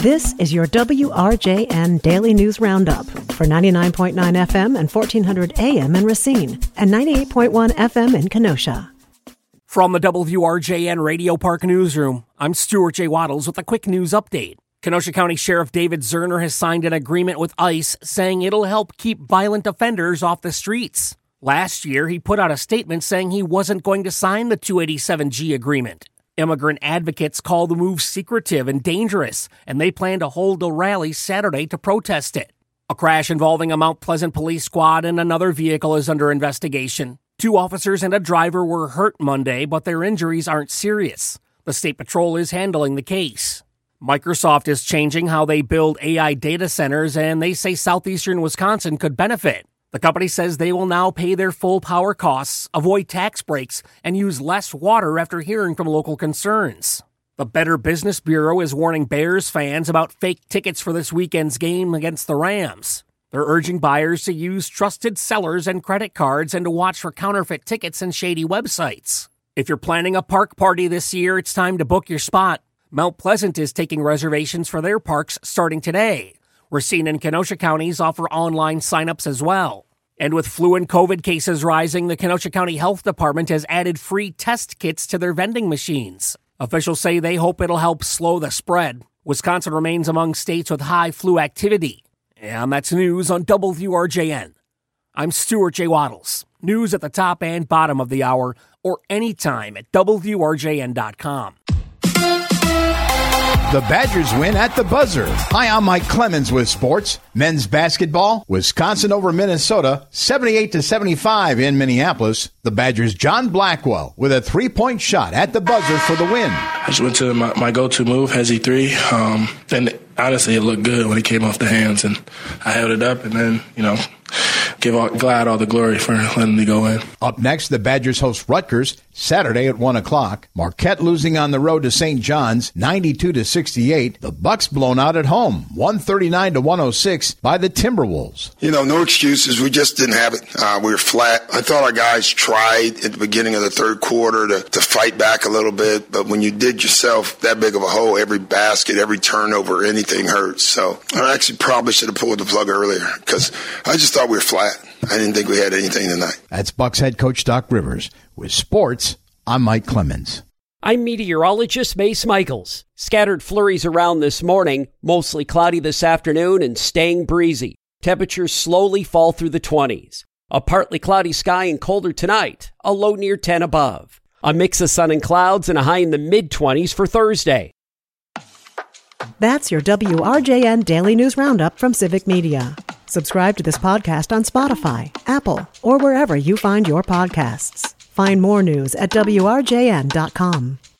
This is your WRJN Daily News Roundup for 99.9 FM and 1400 AM in Racine and 98.1 FM in Kenosha. From the WRJN Radio Park Newsroom, I'm Stuart J. Waddles with a quick news update. Kenosha County Sheriff David Zerner has signed an agreement with ICE saying it'll help keep violent offenders off the streets. Last year, he put out a statement saying he wasn't going to sign the 287G agreement. Immigrant advocates call the move secretive and dangerous, and they plan to hold a rally Saturday to protest it. A crash involving a Mount Pleasant police squad and another vehicle is under investigation. 2 officers and a driver were hurt Monday, but their injuries aren't serious. The State Patrol is handling the case. Microsoft is changing how they build AI data centers, and they say southeastern Wisconsin could benefit. The company says they will now pay their full power costs, avoid tax breaks, and use less water after hearing from local concerns. The Better Business Bureau is warning Bears fans about fake tickets for this weekend's game against the Rams. They're urging buyers to use trusted sellers and credit cards and to watch for counterfeit tickets and shady websites. If you're planning a park party this year, it's time to book your spot. Mount Pleasant is taking reservations for their parks starting today. Racine and Kenosha counties offer online signups as well. And with flu and COVID cases rising, the Kenosha County Health Department has added free test kits to their vending machines. Officials say they hope it'll help slow the spread. Wisconsin remains among states with high flu activity. And that's news on WRJN. I'm Stuart J. Waddles. News at the top and bottom of the hour or anytime at WRJN.com. The Badgers win at the buzzer. Hi, I'm Mike Clemens with sports. Men's basketball, Wisconsin over Minnesota, 78-75 in Minneapolis. The Badgers' John Blackwell with a 3-point shot at the buzzer for the win. I just went to my go-to move, Hezzy 3, and honestly, it looked good when it came off the hands, and I held it up, and then, give Glad all the glory for letting me go in. Up next, the Badgers host Rutgers Saturday at 1 o'clock. Marquette losing on the road to St. John's, 92-68. The Bucks blown out at home, 139-106 by the Timberwolves. No excuses. We just didn't have it. We were flat. I thought our guys tried at the beginning of the third quarter to fight back a little bit, but when you dig yourself that big of a hole, every basket, every turnover, anything hurts. So I actually probably should have pulled the plug earlier because I just thought we were flat. I didn't think we had anything tonight. That's Bucks head coach Doc Rivers. With sports, I'm Mike Clemens. I'm meteorologist Mace Michaels. Scattered flurries around this morning, mostly cloudy this afternoon and staying breezy. Temperatures slowly fall through the 20s. A partly cloudy sky and colder tonight, a low near 10 above. A mix of sun and clouds and a high in the mid-20s for Thursday. That's your WRJN Daily News Roundup from Civic Media. Subscribe to this podcast on Spotify, Apple, or wherever you find your podcasts. Find more news at WRJN.com.